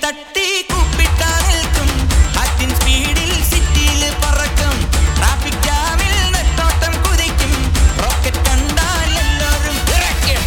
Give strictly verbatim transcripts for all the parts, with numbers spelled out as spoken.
തട്ടി കൂപ്പിട്ടാ നിൽക്കും ഹാറ്റിൻ സ്പീഡിൽ സിറ്റിയിൽ പറക്കും ട്രാഫിക് ജാമിൽ നെട്ടോട്ടം കുതിക്കും റോക്കറ്റ് കണ്ടാൽ എല്ലാവരും വിറയ്ക്കും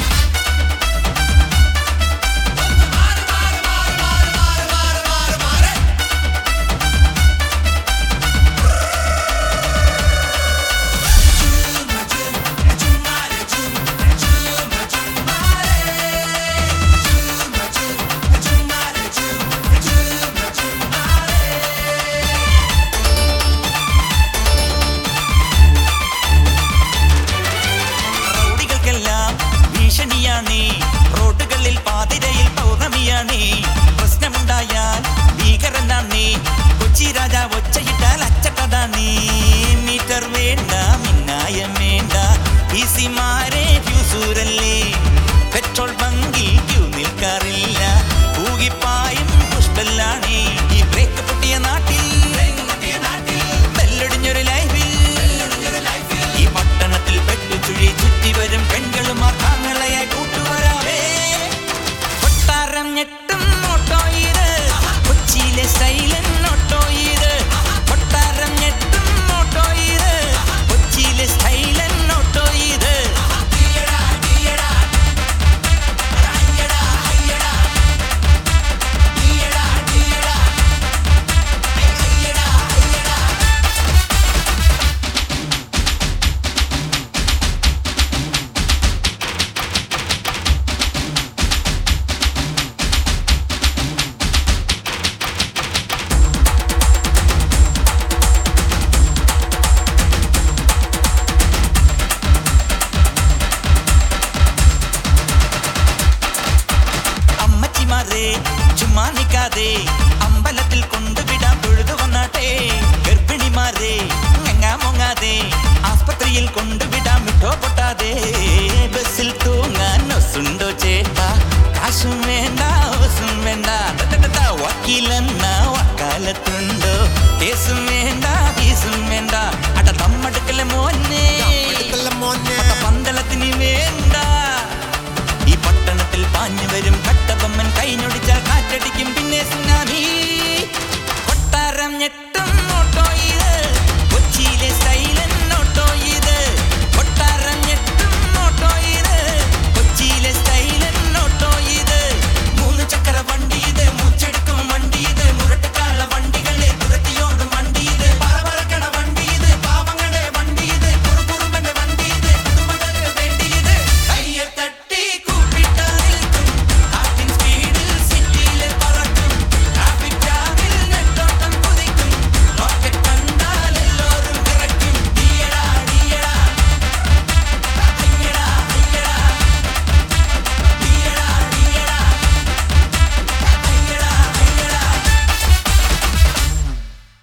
റോഡുകളിൽ പാതിരയിൽ പൗർണമിയാണേ പ്രശ്നമുണ്ടായാൽ ഭീകരനാണേ കൊച്ചി രാജാ ഒച്ചയിട്ടാൽ അച്ചട്ടതാണേ മീറ്റർ വേണ്ട മിന്നായം വേണ്ട ഈസിമാരെ ഫ്യൂസൂരല്ലേ പെട്രോൾ ബങ്കിൽ ക്യൂ നിൽക്കാറില്ല പൂകിപ്പായും പുഷ്പല്ലാണേ ഈ ബ്രേക്ക് പൊട്ടിയ നാട്ടിൽ ബെല്ലൊടിഞ്ഞൊരു ലൈഫിൽ ഈ പട്ടണത്തിൽ പെട്ടു ചുഴി ചുറ്റി വരും പെൺകളും ആർക്കാങ്ങളയായി കൂട്ടുവരാവേ കൊട്ടാരം ഞെട്ടും ഓട്ടോ ഇത് കൊച്ചിയിലെ സ്റ്റൈലൻ ഓട്ടോ ഇത് കൊട്ടാരം ഞെട്ടും ഓട്ടോ ഇത് കൊച്ചിയിലെ സ്റ്റൈലൻ ഓട്ടോ ഇത് ചുമ്മാ നിക്കാതെ അമ്പലത്തിൽ കൊണ്ടുവിടാൻ തൊഴുതു വന്നാട്ടെ ഗർഭിണിമാരെ ഞങ്ങാ മൊങ്ങാതെ ആസ്പത്രിയിൽ കൊണ്ടുവിടാൻ വിട്ടോ പൊട്ടാതെ ബസ്സിൽ തൂങ്ങാൻ ഒസുണ്ടോ ചേട്ടാ കാശും വേണ്ട ഓസും വേണ്ട വക്കീലെന്ന വക്കാലത്തുണ്ടോ കേസും വേണ്ട ഫീസും വേണ്ട അട നമ്മടുക്കലെ മോനെ പന്തളത്തിന് വേണ്ട ഈ പട്ടണത്തിൽ പാഞ്ഞു വരും കട്ടബൊമ്മൻ കൈഞ്ഞൊടിച്ചാൽ കാറ്റടിക്കും പിന്നെ സുനാമി